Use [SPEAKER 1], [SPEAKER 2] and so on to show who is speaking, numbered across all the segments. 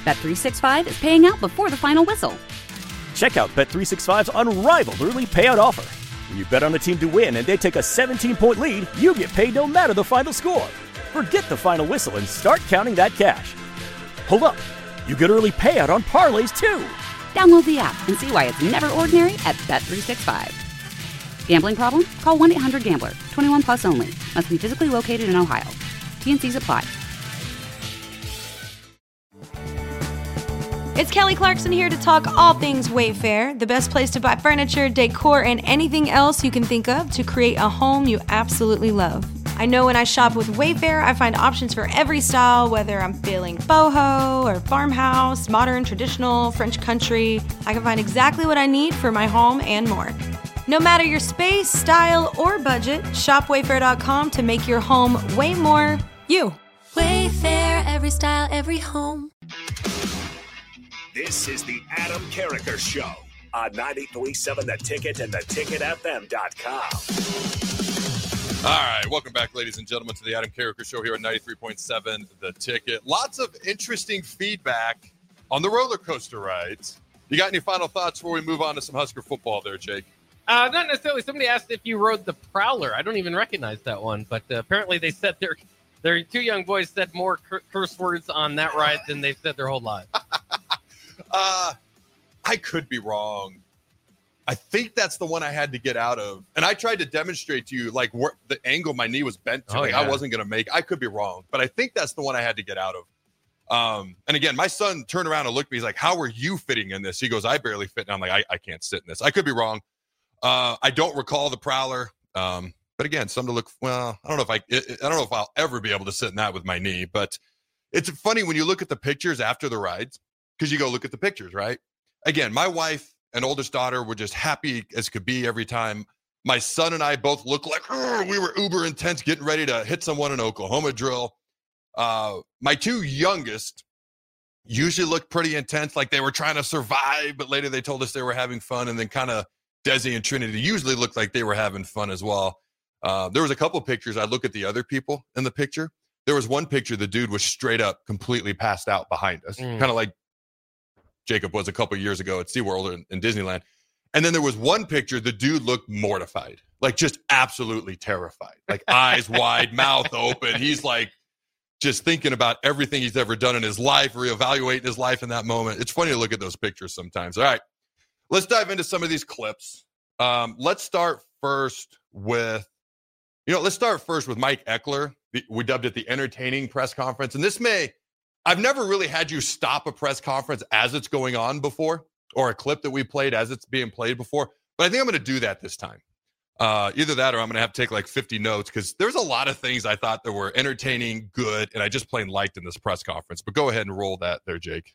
[SPEAKER 1] Bet365 is paying out before the final whistle.
[SPEAKER 2] Check out Bet365's unrivaled early payout offer. When you bet on a team to win and they take a 17-point lead, you get paid no matter the final score. Forget the final whistle and start counting that cash. Hold up. You get early payout on parlays, too.
[SPEAKER 1] Download the app and see why it's never ordinary at Bet365. Gambling problem? Call 1-800-GAMBLER. 21 plus only. Must be physically located in Ohio. T&Cs apply.
[SPEAKER 3] It's Kelly Clarkson here to talk all things Wayfair, the best place to buy furniture, decor, and anything else you can think of to create a home you absolutely love. I know when I shop with Wayfair, I find options for every style, whether I'm feeling boho or farmhouse, modern, traditional, French country. I can find exactly what I need for my home and more. No matter your space, style, or budget, shop Wayfair.com to make your home way more you.
[SPEAKER 4] Wayfair, every style, every home.
[SPEAKER 5] This is the Adam Carricker Show on 93.7 The Ticket and theticketfm.com.
[SPEAKER 6] All right, welcome back, ladies and gentlemen, to the Adam Carricker Show here on 93.7 The Ticket. Lots of interesting feedback on the roller coaster rides. You got any final thoughts before we move on to some Husker football there, Jake?
[SPEAKER 7] Not necessarily. Somebody asked if you rode the Prowler. I don't even recognize that one, but apparently they said their two young boys said more curse words on that ride than they've said their whole lives.
[SPEAKER 6] I could be wrong. I think that's the one I had to get out of. And I tried to demonstrate to you, like, where the angle my knee was bent to. I wasn't going to make. I could be wrong, but I think that's the one I had to get out of. And again, my son turned around and looked at me. He's like, how are you fitting in this? He goes, I barely fit. And I'm like, I can't sit in this. I could be wrong. I don't recall the Prowler. But again, something to look, well, I don't know if I'll ever be able to sit in that with my knee, but it's funny when you look at the pictures after the rides, because you go look at the pictures, right? Again, my wife and oldest daughter were just happy as could be every time. My son and I both looked like we were uber intense getting ready to hit someone in Oklahoma drill. My two youngest usually looked pretty intense, like they were trying to survive, but later they told us they were having fun. And then kind of Desi and Trinity usually looked like they were having fun as well. There was a couple of pictures. I look at the other people in the picture. There was one picture, the dude was straight up completely passed out behind us, kind of like Jacob was a couple of years ago at SeaWorld in Disneyland. And then there was one picture, the dude looked mortified, like just absolutely terrified, like eyes wide, mouth open. He's like just thinking about everything he's ever done in his life, reevaluating his life in that moment. It's funny to look at those pictures sometimes. All right, let's dive into some of these clips. Let's start first with Mike Ekeler. We dubbed it the entertaining press conference. And I've never really had you stop a press conference as it's going on before, or a clip that we played as it's being played before. But I think I'm going to do that this time. Either that or I'm going to have to take like 50 notes, because there's a lot of things I thought that were entertaining, good, and I just plain liked in this press conference. But go ahead and roll that there, Jake.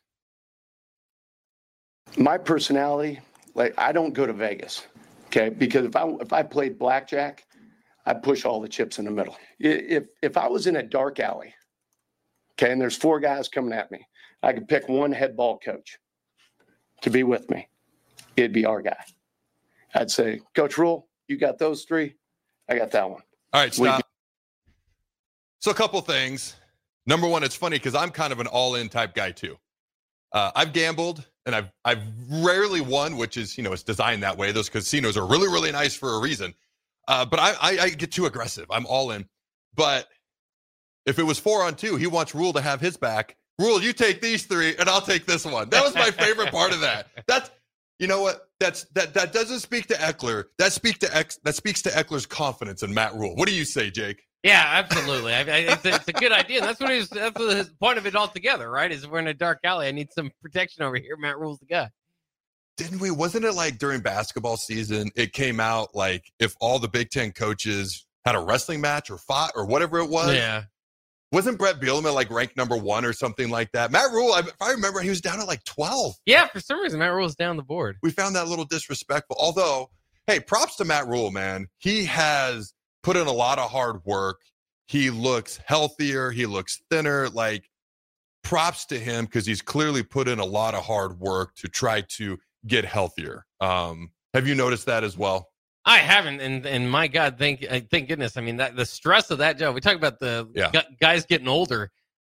[SPEAKER 8] My personality, like, I don't go to Vegas, okay? Because if I played blackjack, I'd push all the chips in the middle. If I was in a dark alley, okay, and there's four guys coming at me, I could pick one head ball coach to be with me. It'd be our guy. I'd say, Coach Rule, you got those three. I got that one.
[SPEAKER 6] All right, stop. So a couple things. Number one, it's funny because I'm kind of an all-in type guy too. I've gambled and I've rarely won, which is, it's designed that way. Those casinos are really, really nice for a reason. But I get too aggressive. I'm all in. But if it was 4-on-2, he wants Rule to have his back. Rule, you take these three, and I'll take this one. That was my favorite part of that. That's, you know what? That doesn't speak to Ekeler. That speaks to Eckler's confidence in Matt Rule. What do you say, Jake?
[SPEAKER 7] Yeah, absolutely. It's a good idea. That's the point of it altogether, right? Is we're in a dark alley. I need some protection over here. Matt Rule's the guy.
[SPEAKER 6] Wasn't it like during basketball season, it came out like if all the Big Ten coaches had a wrestling match or fought or whatever it was?
[SPEAKER 7] Yeah.
[SPEAKER 6] Wasn't Brett Bielema like ranked number 1 or something like that? Matt Rule, if I remember, he was down at like 12.
[SPEAKER 7] Yeah, for some reason, Matt Rule's down the board.
[SPEAKER 6] We found that a little disrespectful. Although, hey, props to Matt Rule, man. He has put in a lot of hard work. He looks healthier. He looks thinner. Like, props to him because he's clearly put in a lot of hard work to try to get healthier. Have you noticed that as well?
[SPEAKER 7] I haven't, and my God, thank goodness. I mean, the stress of that job. We talk about the guys getting older.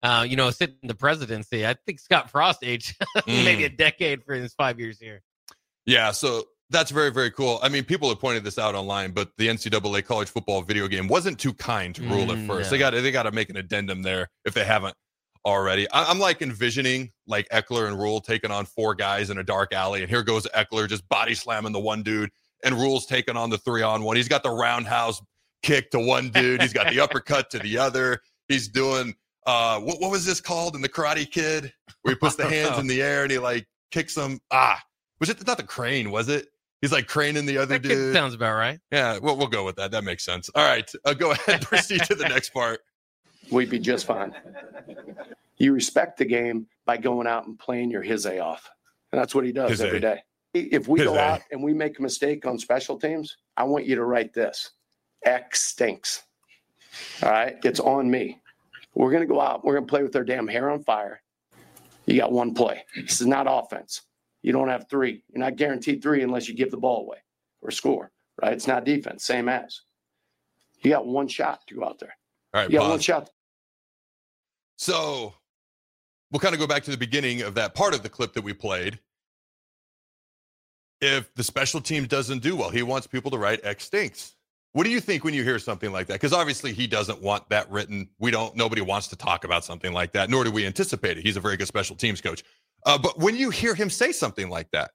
[SPEAKER 7] sit in the presidency. I think Scott Frost aged maybe a decade for his 5 years here.
[SPEAKER 6] Yeah, so that's very, very cool. I mean, people have pointed this out online, but the NCAA college football video game wasn't too kind to Rule at first.
[SPEAKER 7] No.
[SPEAKER 6] They got to make an addendum there if they haven't already. I'm like envisioning like Eckler and Rule taking on 4 guys in a dark alley, and here goes Eckler just body slamming the one dude, and Rule's taking on the 3-on-1. He's got the roundhouse kick to one dude. He's got the uppercut to the other. He's doing what was this called in the Karate Kid, where he puts the hands in the air and he like kicks them? Was it not the crane? Was it? He's like craning the other dude.
[SPEAKER 7] Sounds about right.
[SPEAKER 6] Yeah, we'll go with that. That makes sense. All right, go ahead. Proceed to the next part.
[SPEAKER 8] We'd be just fine. You respect the game by going out and playing your hizzy off. And that's what he does every day. If we go out and we make a mistake on special teams, I want you to write this. X stinks. All right? It's on me. We're going to go out. We're going to play with our damn hair on fire. You got one play. This is not offense. You don't have 3. You're not guaranteed 3 unless you give the ball away or score, right? It's not defense, same as. You got one shot to go out there.
[SPEAKER 6] All right,
[SPEAKER 8] you got one shot.
[SPEAKER 6] So we'll kind of go back to the beginning of that part of the clip that we played. If the special team doesn't do well, he wants people to write X stinks. What do you think when you hear something like that? Because obviously he doesn't want that written. Nobody wants to talk about something like that, nor do we anticipate it. He's a very good special teams coach. But when you hear him say something like that,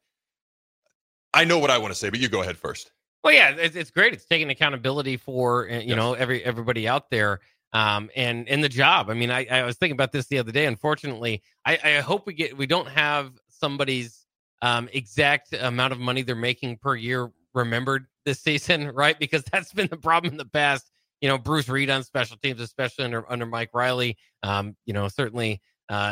[SPEAKER 6] I know what I want to say, but you go ahead first.
[SPEAKER 7] Well, yeah, it's great. It's taking accountability for, everybody out there. And in the job. I mean, I was thinking about this the other day. Unfortunately, I hope we don't have somebody's exact amount of money they're making per year remembered this season, right? Because that's been the problem in the past. Bruce Reed on special teams, especially under Mike Riley. Certainly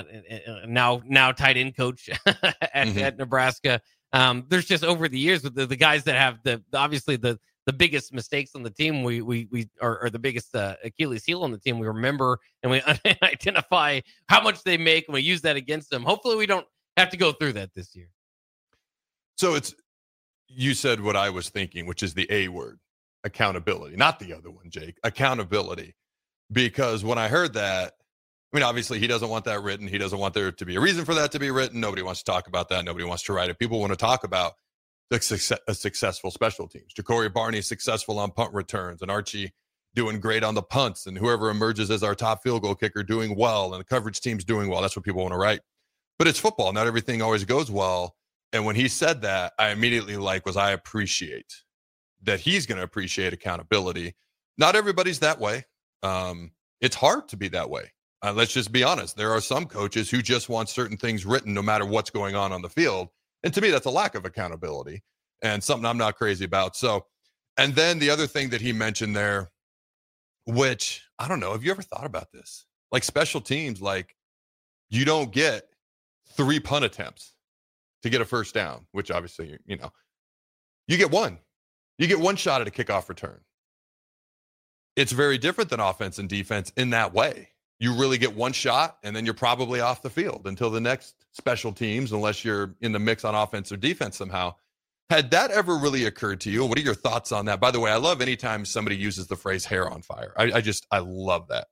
[SPEAKER 7] now tight end coach at Nebraska. There's just over the years with the guys that have obviously the biggest mistakes on the team, we are the biggest Achilles heel on the team. We remember and we identify how much they make, and we use that against them. Hopefully, we don't have to go through that this year.
[SPEAKER 6] So you said what I was thinking, which is the A word, accountability, not the other one, Jake. Accountability, because when I heard that, I mean, obviously, he doesn't want that written. He doesn't want there to be a reason for that to be written. Nobody wants to talk about that. Nobody wants to write it. People want to talk about a successful special teams. Ja'Cory Barney successful on punt returns, and Archie doing great on the punts, and whoever emerges as our top field goal kicker doing well, and the coverage team's doing well. That's what people want to write. But it's football. Not everything always goes well. And when he said that, I immediately I appreciate that he's going to appreciate accountability. Not everybody's that way. It's hard to be that way. Let's just be honest. There are some coaches who just want certain things written no matter what's going on the field. And to me, that's a lack of accountability and something I'm not crazy about. So, and then the other thing that he mentioned there, which I don't know, have you ever thought about this? Like special teams, like you don't get 3 punt attempts to get a first down, which obviously, you get one. You get one shot at a kickoff return. It's very different than offense and defense in that way. You really get one shot, and then you're probably off the field until the next special teams, unless you're in the mix on offense or defense somehow. Had that ever really occurred to you? What are your thoughts on that? By the way, I love anytime somebody uses the phrase hair on fire. I love that.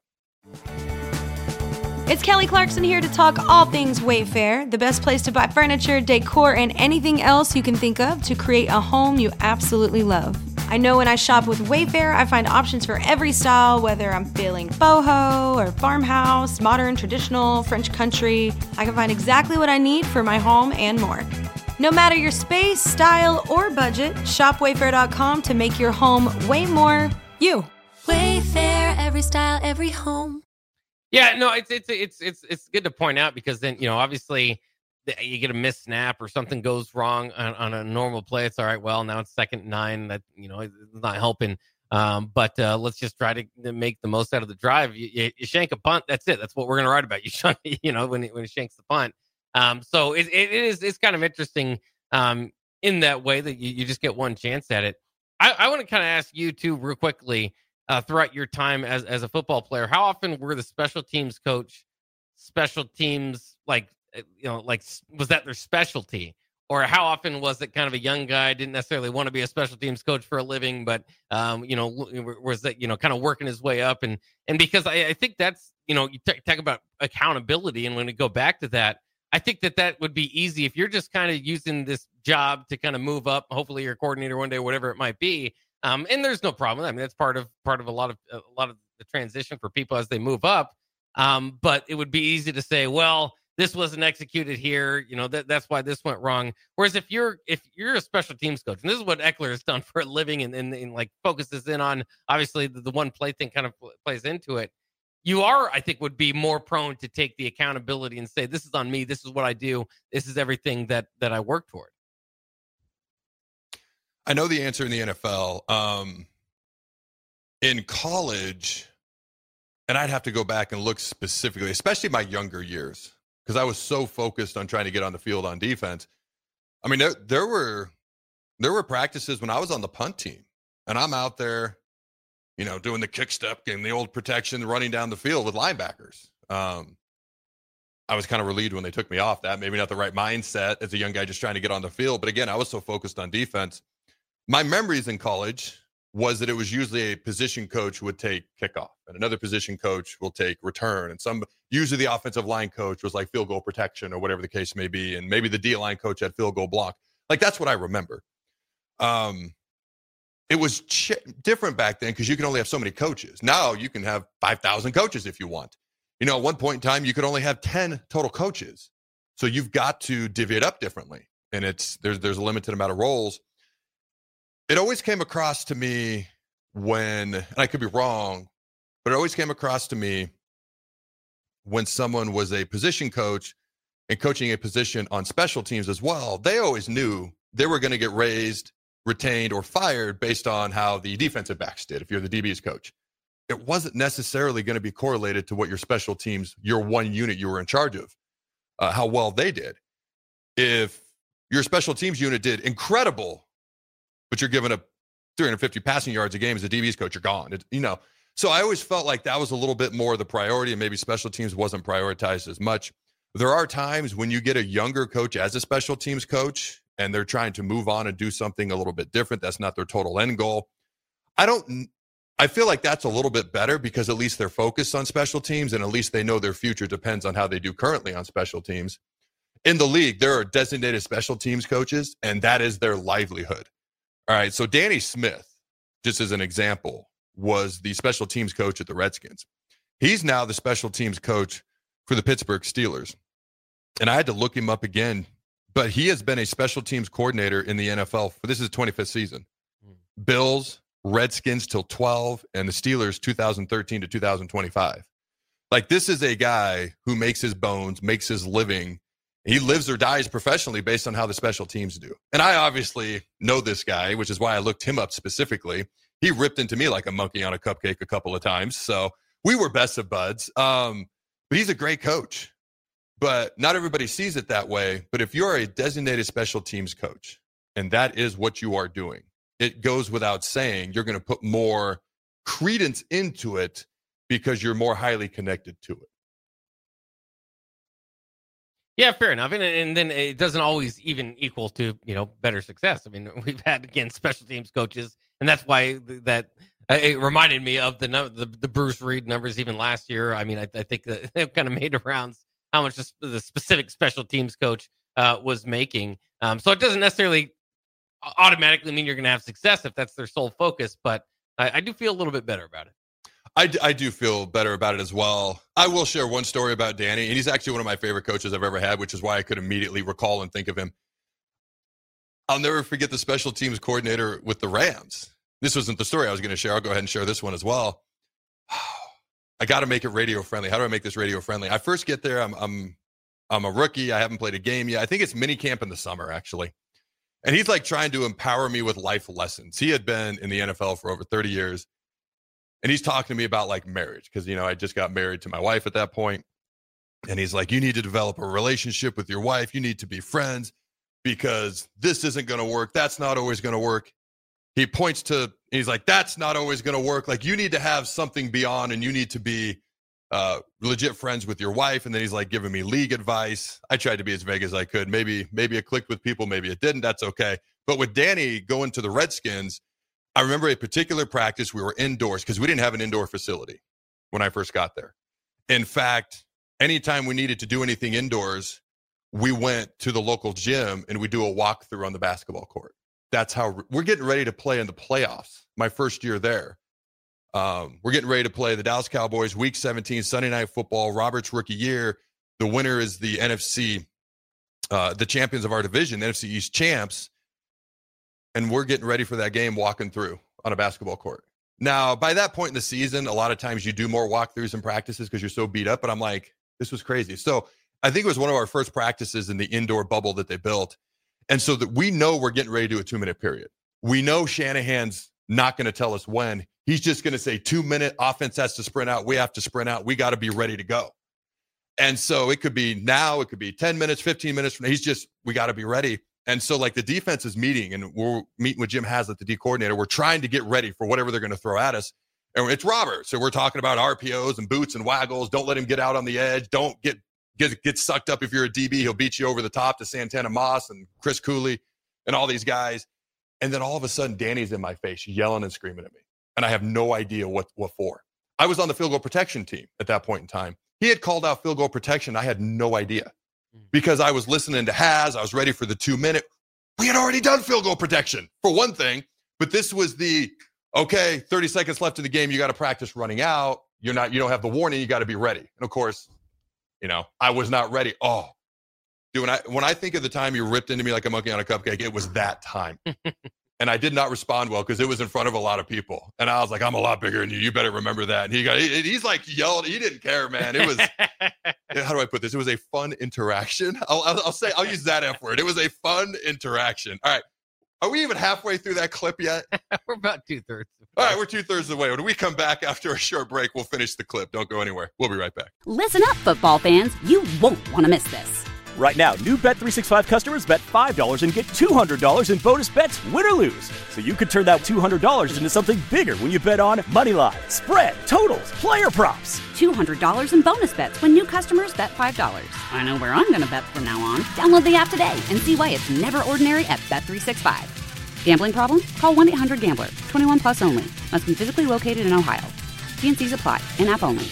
[SPEAKER 3] It's Kelly Clarkson here to talk all things Wayfair, the best place to buy furniture, decor, and anything else you can think of to create a home you absolutely love. I know when I shop with Wayfair, I find options for every style, whether I'm feeling boho or farmhouse, modern, traditional, French country. I can find exactly what I need for my home and more. No matter your space, style, or budget, shop Wayfair.com to make your home way more you.
[SPEAKER 4] Wayfair, every style, every home.
[SPEAKER 7] Yeah, no, it's good to point out because then, obviously you get a missed snap or something goes wrong on a normal play. It's all right. Well, now it's 2nd and 9. That, it's not helping. But let's just try to make the most out of the drive. You shank a punt. That's it. That's what we're going to write about. When he shanks the punt. So it's kind of interesting in that way that you just get one chance at it. I want to kind of ask you too, real quickly, throughout your time as a football player, how often were the special teams coach special teams was that their specialty, Or how often was it kind of a young guy, didn't necessarily want to be a special teams coach for a living, but, was that, kind of working his way up. And because I think that's, you talk about accountability. And when we go back to that, I think that would be easy if you're just kind of using this job to kind of move up. Hopefully you're a coordinator one day, whatever it might be. And there's no problem. I mean, that's part of a lot of the transition for people as they move up. But it would be easy to say, well, this wasn't executed here. That's why this went wrong. Whereas if you're a special teams coach, and this is what Ekeler has done for a living, and like focuses in on, obviously the one play thing kind of plays into it. You I think, would be more prone to take the accountability and say, this is on me. This is what I do. This is everything that I work toward.
[SPEAKER 6] I know the answer in the NFL. In college, and I'd have to go back and look specifically, especially my younger years, because I was so focused on trying to get on the field on defense. I mean, there were practices when I was on the punt team, and I'm out there, doing the kick step game, the old protection, running down the field with linebackers. I was kind of relieved when they took me off that. Maybe not the right mindset as a young guy just trying to get on the field. But again, I was so focused on defense. My memories in college was that it was usually a position coach would take kickoff, and another position coach will take return, and usually the offensive line coach was like field goal protection or whatever the case may be, and maybe the D-line coach had field goal block. Like, that's what I remember. It was different back then because you can only have so many coaches. Now you can have 5,000 coaches if you want. At one point in time, you could only have 10 total coaches. So you've got to divvy it up differently. And there's a limited amount of roles. It always came across to me and I could be wrong, but it always came across to me when someone was a position coach and coaching a position on special teams as well, they always knew they were going to get raised, retained, or fired based on how the defensive backs did if you're the DB's coach. It wasn't necessarily going to be correlated to what your special teams, your one unit you were in charge of, how well they did. If your special teams unit did incredible, but you're giving up 350 passing yards a game as a DB's coach, you're gone. So I always felt like that was a little bit more the priority, and maybe special teams wasn't prioritized as much. There are times when you get a younger coach as a special teams coach and they're trying to move on and do something a little bit different. That's not their total end goal. I feel like that's a little bit better because at least they're focused on special teams and at least they know their future depends on how they do currently on special teams. In the league, there are designated special teams coaches, and that is their livelihood. All right, so Danny Smith, just as an example, was the special teams coach at the Redskins. He's now the special teams coach for the Pittsburgh Steelers. And I had to look him up again, but he has been a special teams coordinator in the NFL for this is his 25th season. Bills, Redskins till 12, and the Steelers 2013 to 2025. Like, this is a guy who makes his bones, makes his living. He lives or dies professionally based on how the special teams do. And I obviously know this guy, which is why I looked him up specifically. He ripped into me like a monkey on a cupcake a couple of times. So we were best of buds. But he's a great coach. But not everybody sees it that way. But if you're a designated special teams coach, and that is what you are doing, it goes without saying you're going to put more credence into it because you're more highly connected to it.
[SPEAKER 7] Yeah, fair enough. And then it doesn't always even equal to, better success. I mean, we've had, again, special teams coaches, and that's why that it reminded me of the Bruce Reed numbers even last year. I mean, I think that they've kind of made the rounds how much the specific special teams coach was making. So it doesn't necessarily automatically mean you're going to have success if that's their sole focus, but I do feel a little bit better about it.
[SPEAKER 6] I do feel better about it as well. I will share one story about Danny, and he's actually one of my favorite coaches I've ever had, which is why I could immediately recall and think of him. I'll never forget the special teams coordinator with the Rams. This wasn't the story I was going to share. I'll go ahead and share this one as well. I got to make it radio friendly. How do I make this radio friendly? I first get there. I'm a rookie. I haven't played a game yet. I think it's mini camp in the summer, actually. And he's like trying to empower me with life lessons. He had been in the NFL for over 30 years. And he's talking to me about like marriage because, I just got married to my wife at that point. And he's like, you need to develop a relationship with your wife. You need to be friends because this isn't going to work. That's not always going to work. He points to, he's like, that's not always going to work. Like, you need to have something beyond and you need to be legit friends with your wife. And then he's like giving me league advice. I tried to be as vague as I could. Maybe it clicked with people. Maybe it didn't. That's okay. But with Danny going to the Redskins, I remember a particular practice. We were indoors because we didn't have an indoor facility when I first got there. In fact, anytime we needed to do anything indoors, we went to the local gym and we do a walkthrough on the basketball court. That's how we're getting ready to play in the playoffs. My first year there. We're getting ready to play the Dallas Cowboys, Week 17, Sunday Night Football, Robert's rookie year. The winner is the NFC, the champions of our division, the NFC East champs. And we're getting ready for that game walking through on a basketball court. Now, by that point in the season, a lot of times you do more walkthroughs and practices because you're so beat up. But I'm like, this was crazy. So I think it was one of our first practices in the indoor bubble that they built. And so that we know we're getting ready to do a 2-minute period. We know Shanahan's not going to tell us when. He's just going to say 2-minute offense has to sprint out. We have to sprint out. We got to be ready to go. And so it could be now, it could be 10 minutes, 15 minutes from now. We got to be ready. And so like the defense is meeting and we're meeting with Jim Haslett, the D coordinator. We're trying to get ready for whatever they're going to throw at us. And it's Robert. So we're talking about RPOs and boots and waggles. Don't let him get out on the edge. Don't get sucked up. If you're a DB, he'll beat you over the top to Santana Moss and Chris Cooley and all these guys. And then all of a sudden, Danny's in my face yelling and screaming at me. And I have no idea what for. I was on the field goal protection team at that point in time. He had called out field goal protection. I had no idea because I was listening to Haz. I was ready for the 2-minute. We had already done field goal protection for one thing, but this was 30 seconds left in the game. You got to practice running out. You don't have the warning. You got to be ready. And of course, I was not ready. Oh, dude, when I think of the time you ripped into me like a monkey on a cupcake, it was that time. And I did not respond well because it was in front of a lot of people. And I was like, I'm a lot bigger than you. You better remember that. And he's like yelled. He didn't care, man. It was, how do I put this? It was a fun interaction. I'll use that F word. It was a fun interaction. All right. Are we even halfway through that clip yet?
[SPEAKER 7] We're about 2/3.
[SPEAKER 6] All right. We're 2/3 of the way. When we come back after a short break, we'll finish the clip. Don't go anywhere. We'll be right back.
[SPEAKER 1] Listen up, football fans. You won't want to miss this.
[SPEAKER 2] Right now, new Bet365 customers bet $5 and get $200 in bonus bets, win or lose. So you could turn that $200 into something bigger when you bet on money line, spread, totals, player props.
[SPEAKER 1] $200 in bonus bets when new customers bet $5. I know where I'm going to bet from now on. Download the app today and see why it's never ordinary at Bet365. Gambling problem? Call 1-800-GAMBLER. 21 plus only. Must be physically located in Ohio. T&Cs apply. In-app only.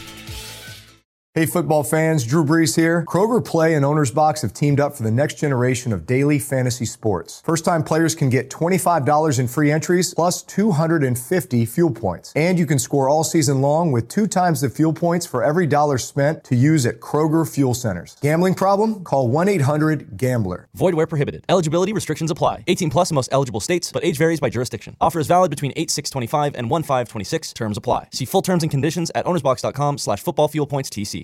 [SPEAKER 9] Hey football fans, Drew Brees here. Kroger Play and Owner's Box have teamed up for the next generation of daily fantasy sports. First-time players can get $25 in free entries plus 250 fuel points. And you can score all season long with 2 times the fuel points for every dollar spent to use at Kroger fuel centers. Gambling problem? Call 1-800-GAMBLER.
[SPEAKER 10] Void where prohibited. Eligibility restrictions apply. 18 plus in most eligible states, but age varies by jurisdiction. Offer is valid between 8/6/25 and 1/5/26. Terms apply. See full terms and conditions at ownersbox.com/footballfuelpointstc.